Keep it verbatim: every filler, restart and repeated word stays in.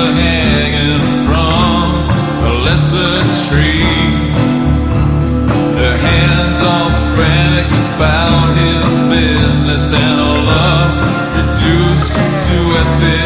hanging from a lesser tree. Their hands all frantic about his business, and a love reduced to a